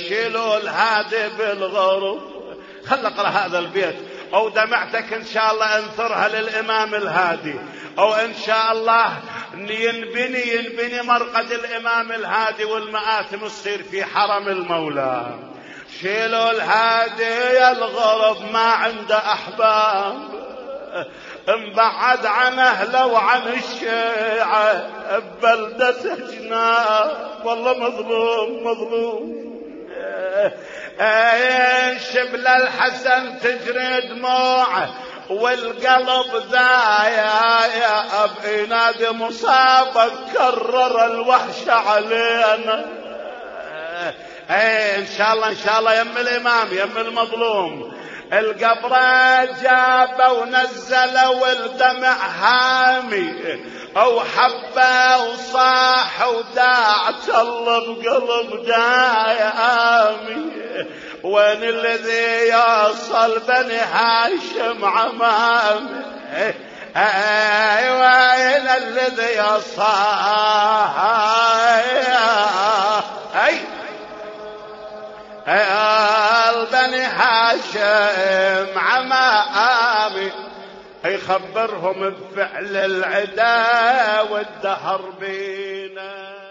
شيلوا الهادي بالغرب. خل اقرا هذا البيت، او دمعتك ان شاء الله انثرها للامام الهادي، او ان شاء الله ينبني مرقد الامام الهادي والمآتم تصير في حرم المولى. شيلوا الهادي يا الغرب ما عنده احباب، انبعد عن اهله وعن الشيعة ببلدة جناب. والله مظلوم. شبل الحسن تجري دموعه والقلب ذايا يا ابي نادي مصابك كرر الوحش علينا. ان شاء الله يم الامام يم المظلوم. القبر جابه ونزله والدمع هامي، او حبه وصاح وداعت الله بقلب دايامي. وين الذي يوصل بني هاشم عمامي؟ وين الذي يوصل بني هاشم عمامي؟ يخبرهم بفعل العدا والدهر بينا.